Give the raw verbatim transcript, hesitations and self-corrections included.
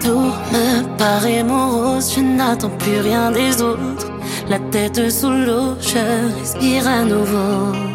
Tout me paraît morose, je n'attends plus rien des autres. La tête sous l'eau, je respire à nouveau.